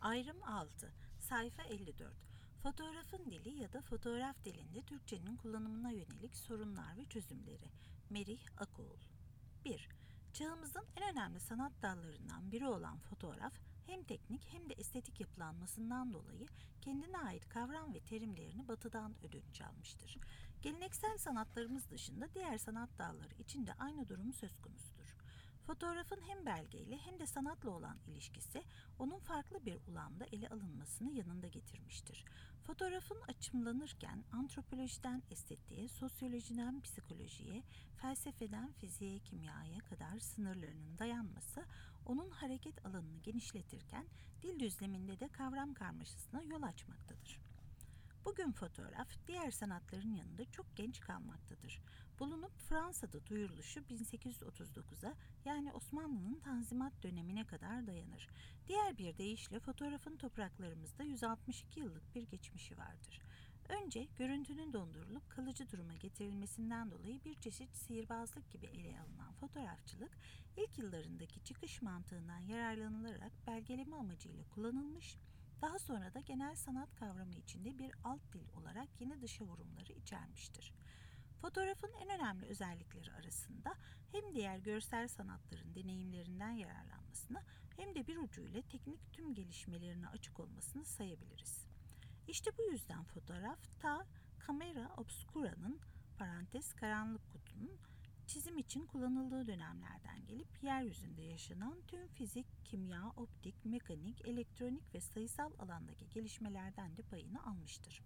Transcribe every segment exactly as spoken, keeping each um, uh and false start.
Ayrım altı. Sayfa elli dört. Fotoğrafın dili ya da fotoğraf dilinde Türkçenin kullanımına yönelik sorunlar ve çözümleri. Merih Akoğul. bir. Çağımızın en önemli sanat dallarından biri olan fotoğraf, hem teknik hem de estetik yapılanmasından dolayı kendine ait kavram ve terimlerini batıdan ödünç almıştır. Geleneksel sanatlarımız dışında diğer sanat dalları için de aynı durum söz konusudur. Fotoğrafın hem belgeyle hem de sanatla olan ilişkisi onun farklı bir ulamda ele alınmasını yanında getirmiştir. Fotoğrafın açımlanırken antropolojiden estetiğe, sosyolojiden psikolojiye, felsefeden fiziğe, kimyaya kadar sınırlarının dayanması onun hareket alanını genişletirken dil düzleminde de kavram karmaşasına yol açmaktadır. Bugün fotoğraf diğer sanatların yanında çok genç kalmaktadır. Bulunup Fransa'da duyuruluşu bin sekiz yüz otuz dokuza yani Osmanlı'nın Tanzimat dönemine kadar dayanır. Diğer bir deyişle fotoğrafın topraklarımızda yüz altmış iki yıllık bir geçmişi vardır. Önce görüntünün dondurulup kalıcı duruma getirilmesinden dolayı bir çeşit sihirbazlık gibi ele alınan fotoğrafçılık ilk yıllarındaki çıkış mantığından yararlanılarak belgeleme amacıyla kullanılmış. Daha sonra da genel sanat kavramı içinde bir alt dil olarak yeni dışa vurumları içermiştir. Fotoğrafın en önemli özellikleri arasında hem diğer görsel sanatların deneyimlerinden yararlanmasını hem de bir ucuyla teknik tüm gelişmelerine açık olmasını sayabiliriz. İşte bu yüzden fotoğraf ta kamera obscura'nın parantez karanlık kutunun çizim için kullanıldığı dönemlerden gelip yeryüzünde yaşanan tüm fizik, kimya, optik, mekanik, elektronik ve sayısal alandaki gelişmelerden de payını almıştır.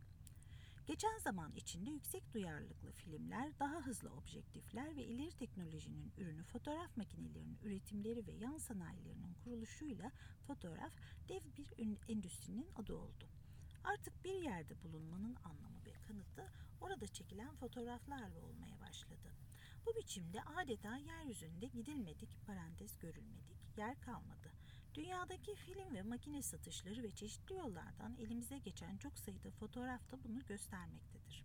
Geçen zaman içinde yüksek duyarlılıklı filmler, daha hızlı objektifler ve ileri teknolojinin ürünü fotoğraf makinelerinin üretimleri ve yan sanayilerinin kuruluşuyla fotoğraf dev bir endüstrinin adı oldu. Artık bir yerde bulunmanın anlamı ve kanıtı orada çekilen fotoğraflarla olmaya başladı. Bu biçimde adeta yeryüzünde gidilmedik, parantez görülmedik, yer kalmadı. Dünyadaki film ve makine satışları ve çeşitli yollardan elimize geçen çok sayıda fotoğraf da bunu göstermektedir.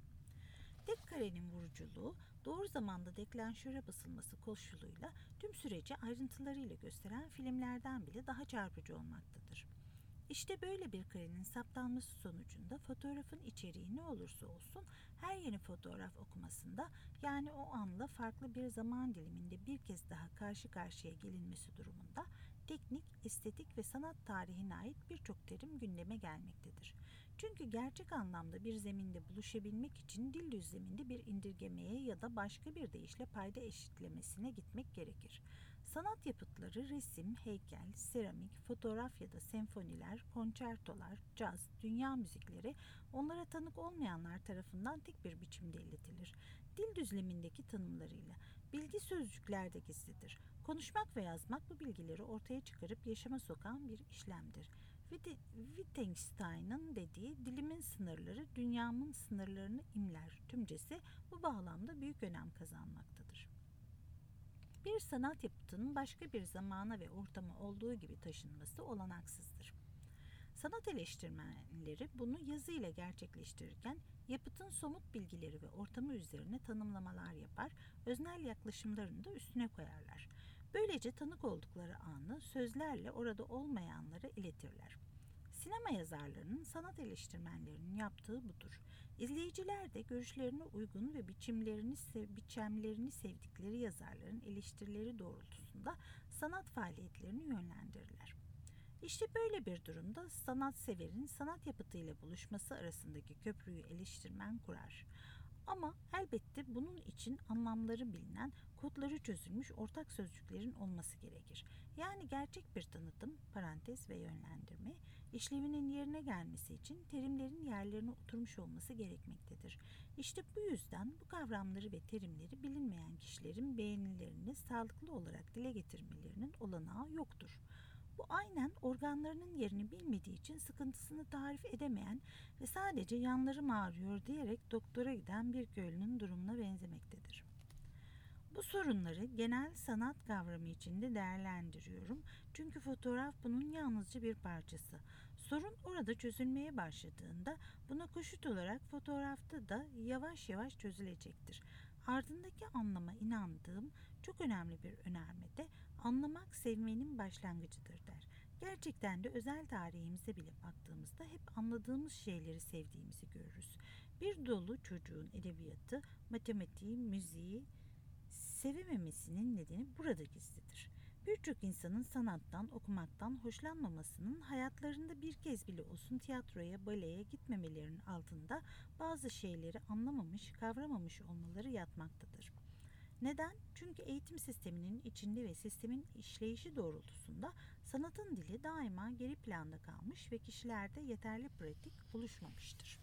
Tek karenin vuruculuğu doğru zamanda deklanşöre basılması koşuluyla tüm süreci ayrıntılarıyla gösteren filmlerden bile daha çarpıcı olmaktadır. İşte böyle bir karenin saptanması sonucunda fotoğrafın içeriği ne olursa olsun her yeni fotoğraf okumasında yani o anla farklı bir zaman diliminde bir kez daha karşı karşıya gelinmesi durumunda teknik, estetik ve sanat tarihine ait birçok terim gündeme gelmektedir. Çünkü gerçek anlamda bir zeminde buluşabilmek için dil düzleminde bir indirgemeye ya da başka bir deyişle payda eşitlemesine gitmek gerekir. Sanat yapıtları resim, heykel, seramik, fotoğraf ya da senfoniler, konçertolar, caz, dünya müzikleri onlara tanık olmayanlar tarafından tek bir biçimde iletilir. Dil düzlemindeki tanımlarıyla bilgi sözcüklerde gizlidir. Konuşmak ve yazmak bu bilgileri ortaya çıkarıp yaşama sokan bir işlemdir. Wittgenstein'ın dediği dilimin sınırları dünyamın sınırlarını imler tümcesi bu bağlamda büyük önem kazanmaktadır. Bir sanat yapıtının başka bir zamana ve ortama olduğu gibi taşınması olanaksızdır. Sanat eleştirmenleri bunu yazıyla gerçekleştirirken yapıtın somut bilgileri ve ortamı üzerine tanımlamalar yapar, öznel yaklaşımlarını da üstüne koyarlar. Böylece tanık oldukları anı sözlerle orada olmayanlara iletirler. Sinema yazarlarının, sanat eleştirmenlerinin yaptığı budur. İzleyiciler de görüşlerine uygun ve biçimlerini, sev, biçimlerini sevdikleri yazarların eleştirileri doğrultusunda sanat faaliyetlerini yönlendirirler. İşte böyle bir durumda sanatseverin sanat yapıtıyla buluşması arasındaki köprüyü eleştirmen kurar. Ama elbette bunun için anlamları bilinen, kodları çözülmüş ortak sözcüklerin olması gerekir. Yani gerçek bir tanıtım, parantez ve yönlendirme, işlevinin yerine gelmesi için terimlerin yerlerine oturmuş olması gerekmektedir. İşte bu yüzden bu kavramları ve terimleri bilinmeyen kişilerin beğenilerini sağlıklı olarak dile getirmelerinin olanağı yoktur. Bu aynen organlarının yerini bilmediği için sıkıntısını tarif edemeyen ve sadece yanlarım ağrıyor diyerek doktora giden bir köylünün durumuna benzemektedir. Bu sorunları genel sanat kavramı içinde değerlendiriyorum. Çünkü fotoğraf bunun yalnızca bir parçası. Sorun orada çözülmeye başladığında buna koşut olarak fotoğrafta da yavaş yavaş çözülecektir. Ardındaki anlama inandığım çok önemli bir önermede anlamak sevmenin başlangıcıdır der. Gerçekten de özel tarihimize bile baktığımızda hep anladığımız şeyleri sevdiğimizi görürüz. Bir dolu çocuğun edebiyatı, matematiği, müziği sevememesinin nedeni burada gizlidir. Birçok insanın sanattan, okumaktan hoşlanmamasının hayatlarında bir kez bile olsun tiyatroya, baleye gitmemelerinin altında bazı şeyleri anlamamış, kavramamış olmaları yatmaktadır. Neden? Çünkü eğitim sisteminin içinde ve sistemin işleyişi doğrultusunda sanatın dili daima geri planda kalmış ve kişilerde yeterli pratik oluşmamıştır.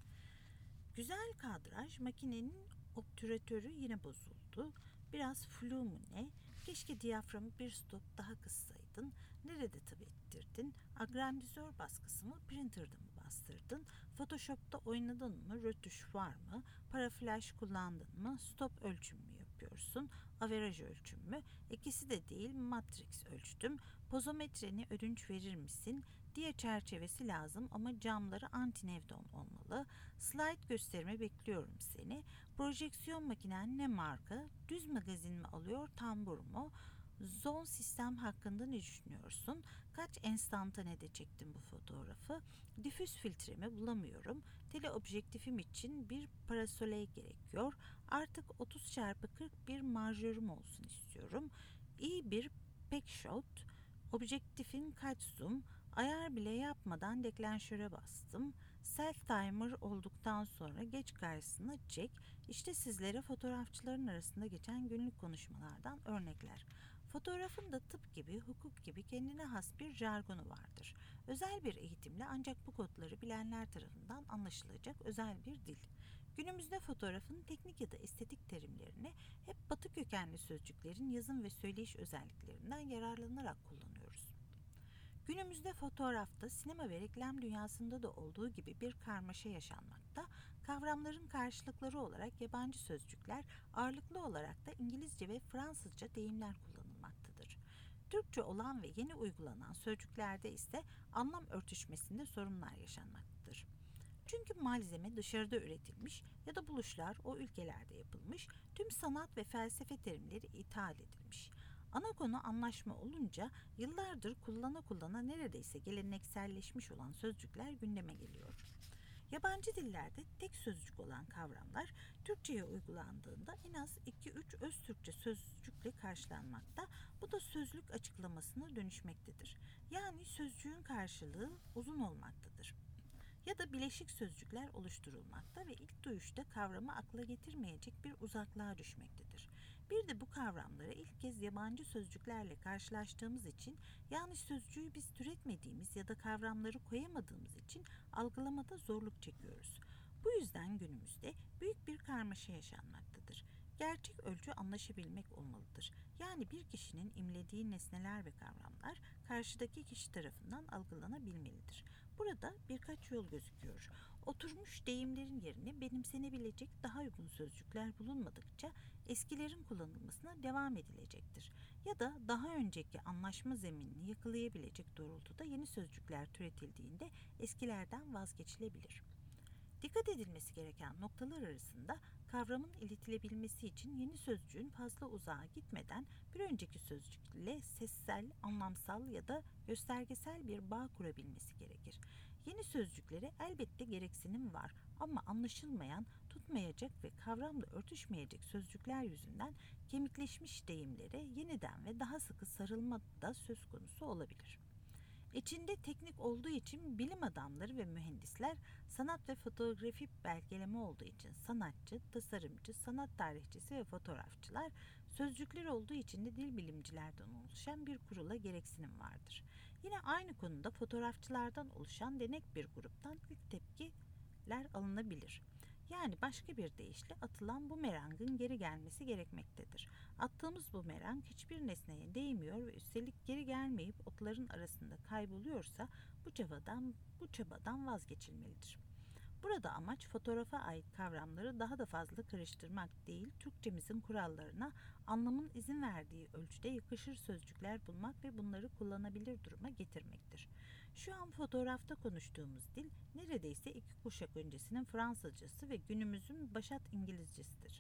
Güzel kadraj, makinenin obtüratörü yine bozuldu. Biraz flu mu ne? Keşke diyaframı bir stop daha kıssaydın. Nerede tabi ettirdin? Agrandizör baskısı mı? Printer'da mı bastırdın? Photoshop'ta oynadın mı? Rötuş var mı? Paraflash kullandın mı? Stop ölçüm mü yapıyorsun? Averaj ölçüm mü? İkisi de değil, matrix ölçtüm. Pozometreni ödünç verir misin? Diye çerçevesi lazım ama camları antinevdon olmalı. Slide gösterime bekliyorum seni. Projeksiyon makinen ne marka? Düz magazin mi alıyor, tambur mu? Zone sistem hakkında ne düşünüyorsun? Kaç enstantanede çektim bu fotoğrafı? Difüz filtremi bulamıyorum. Teleobjektifim için bir parasoley gerekiyor. Artık otuz çarpı kırk bir marjörüm olsun istiyorum. İyi bir pek shot. Objektifin kaç zoom? Ayar bile yapmadan deklanşöre bastım. Self timer olduktan sonra geç karşısına çek. İşte sizlere fotoğrafçıların arasında geçen günlük konuşmalardan örnekler. Fotoğrafın da tıp gibi, hukuk gibi kendine has bir jargonu vardır. Özel bir eğitimle ancak bu kodları bilenler tarafından anlaşılacak özel bir dil. Günümüzde fotoğrafın teknik ya da estetik terimlerini hep batı kökenli sözcüklerin yazım ve söyleyiş özelliklerinden yararlanarak kullanıyoruz. Günümüzde fotoğrafta, sinema ve reklam dünyasında da olduğu gibi bir karmaşa yaşanmakta. Kavramların karşılıkları olarak yabancı sözcükler, ağırlıklı olarak da İngilizce ve Fransızca deyimler kullanılmaktadır. Türkçe olan ve yeni uygulanan sözcüklerde ise anlam örtüşmesinde sorunlar yaşanmaktadır. Çünkü malzeme dışarıda üretilmiş ya da buluşlar o ülkelerde yapılmış, tüm sanat ve felsefe terimleri ithal edilmiş. Ana konu anlaşma olunca yıllardır kullana kullana neredeyse gelenekselleşmiş olan sözcükler gündeme geliyor. Yabancı dillerde tek sözcük olan kavramlar Türkçe'ye uygulandığında en az iki üç öz Türkçe sözcükle karşılanmakta. Bu da sözlük açıklamasına dönüşmektedir. Yani sözcüğün karşılığı uzun olmaktadır. Ya da bileşik sözcükler oluşturulmakta ve ilk duyuşta kavramı akla getirmeyecek bir uzaklığa düşmektedir. Bir de bu kavramları ilk kez yabancı sözcüklerle karşılaştığımız için yanlış sözcüğü biz türetmediğimiz ya da kavramları koyamadığımız için algılamada zorluk çekiyoruz. Bu yüzden günümüzde büyük bir karmaşa yaşanmaktadır. Gerçek ölçü anlaşabilmek olmalıdır. Yani bir kişinin imlediği nesneler ve kavramlar karşıdaki kişi tarafından algılanabilmelidir. Burada birkaç yol gözüküyor. Oturmuş deyimlerin yerine benimsenebilecek daha uygun sözcükler bulunmadıkça eskilerin kullanılmasına devam edilecektir. Ya da daha önceki anlaşma zeminini yakalayabilecek doğrultuda yeni sözcükler türetildiğinde eskilerden vazgeçilebilir. Dikkat edilmesi gereken noktalar arasında kavramın iletilebilmesi için yeni sözcüğün fazla uzağa gitmeden bir önceki sözcükle sessel, anlamsal ya da göstergesel bir bağ kurabilmesi gerekir. Yeni sözcüklere elbette gereksinim var ama anlaşılmayan, tutmayacak ve kavramla örtüşmeyecek sözcükler yüzünden kemikleşmiş deyimlere yeniden ve daha sıkı sarılma da söz konusu olabilir. İçinde teknik olduğu için bilim adamları ve mühendisler, sanat ve fotoğrafi belgeleme olduğu için sanatçı, tasarımcı, sanat tarihçisi ve fotoğrafçılar, sözcükler olduğu için de dil bilimcilerden oluşan bir kurula gereksinim vardır. Yine aynı konuda fotoğrafçılardan oluşan denek bir gruptan ilk tepkiler alınabilir. Yani başka bir deyişle atılan bumerangın geri gelmesi gerekmektedir. Attığımız bumerang hiçbir nesneye değmiyor ve üstelik geri gelmeyip otların arasında kayboluyorsa bu çabadan, bu çabadan vazgeçilmelidir. Burada amaç fotoğrafa ait kavramları daha da fazla karıştırmak değil, Türkçemizin kurallarına anlamın izin verdiği ölçüde yakışır sözcükler bulmak ve bunları kullanabilir duruma getirmektir. Şu an fotoğrafta konuştuğumuz dil neredeyse iki kuşak öncesinin Fransızcası ve günümüzün başat İngilizcesidir.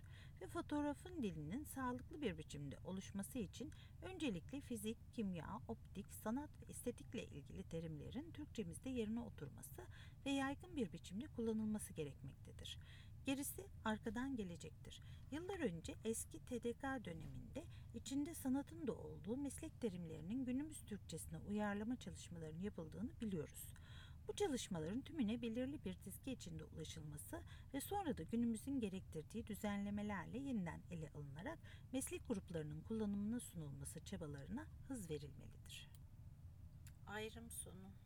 ve fotoğrafın dilinin sağlıklı bir biçimde oluşması için öncelikle fizik, kimya, optik, sanat ve estetikle ilgili terimlerin Türkçemizde yerine oturması ve yaygın bir biçimde kullanılması gerekmektedir. Gerisi arkadan gelecektir. Yıllar önce eski T D K döneminde içinde sanatın da olduğu meslek terimlerinin günümüz Türkçesine uyarlama çalışmalarının yapıldığını biliyoruz. Bu çalışmaların tümüne belirli bir dizgi içinde ulaşılması ve sonra da günümüzün gerektirdiği düzenlemelerle yeniden ele alınarak meslek gruplarının kullanımına sunulması çabalarına hız verilmelidir. Ayrım sonu.